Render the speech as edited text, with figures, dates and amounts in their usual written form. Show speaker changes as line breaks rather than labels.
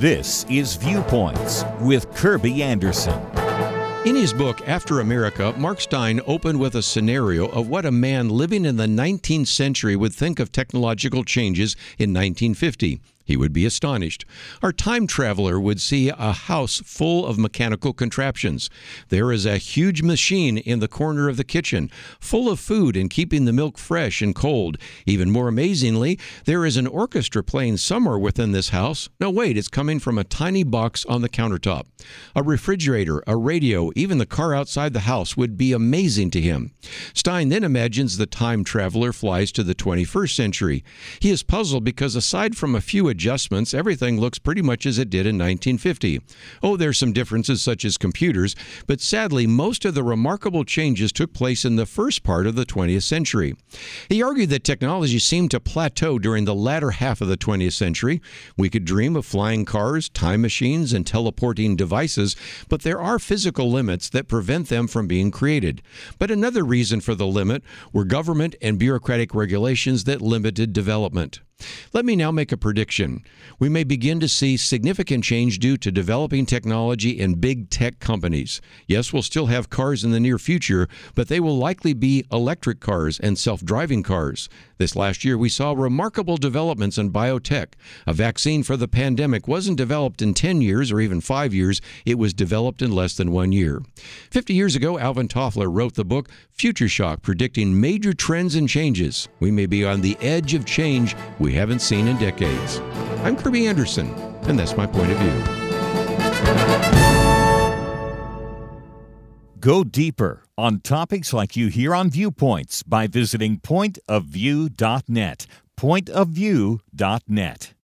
This is Viewpoints with Kirby Anderson.
In his book, After America, Mark Steyn opened with a scenario of what a man living in the 19th century would think of technological changes in 1950. He would be astonished. Our time traveler would see a house full of mechanical contraptions. There is a huge machine in the corner of the kitchen, full of food and keeping the milk fresh and cold. Even more amazingly, there is an orchestra playing somewhere within this house. No, wait, it's coming from a tiny box on the countertop. A refrigerator, a radio, even the car outside the house would be amazing to him. Steyn then imagines the time traveler flies to the 21st century. He is puzzled because aside from a few adjustments, everything looks pretty much as it did in 1950. Oh, there's some differences such as computers, but sadly, most of the remarkable changes took place in the first part of the 20th century. He argued that technology seemed to plateau during the latter half of the 20th century. We could dream of flying cars, time machines, and teleporting devices, but there are physical limits that prevent them from being created. But another reason for the limit were government and bureaucratic regulations that limited development. Let me now make a prediction. We may begin to see significant change due to developing technology in big tech companies. Yes, we'll still have cars in the near future, but they will likely be electric cars and self-driving cars. This last year, we saw remarkable developments in biotech. A vaccine for the pandemic wasn't developed in 10 years or even 5 years. It was developed in less than 1 year. 50 years ago, Alvin Toffler wrote the book Future Shock, predicting major trends and changes. We may be on the edge of change we haven't seen in decades. I'm Kirby Anderson, and that's my point of view.
Go deeper on topics like you hear on Viewpoints by visiting pointofview.net. Pointofview.net.